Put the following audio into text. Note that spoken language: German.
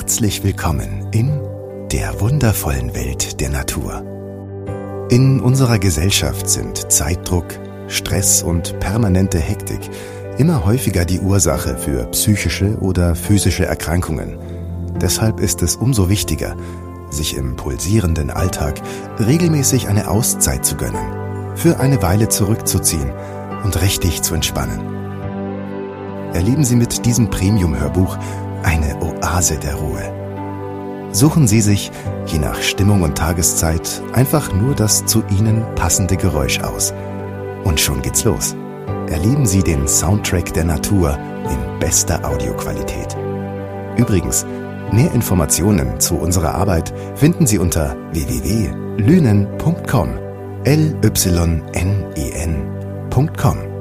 Herzlich willkommen in der wundervollen Welt der Natur. In unserer Gesellschaft sind Zeitdruck, Stress und permanente Hektik immer häufiger die Ursache für psychische oder physische Erkrankungen. Deshalb ist es umso wichtiger, sich im pulsierenden Alltag regelmäßig eine Auszeit zu gönnen, für eine Weile zurückzuziehen und richtig zu entspannen. Erleben Sie mit diesem Premium-Hörbuch eine Oase der Ruhe. Suchen Sie sich, je nach Stimmung und Tageszeit, einfach nur das zu Ihnen passende Geräusch aus. Und schon geht's los. Erleben Sie den Soundtrack der Natur in bester Audioqualität. Übrigens, mehr Informationen zu unserer Arbeit finden Sie unter www.lynen.com. lynen.com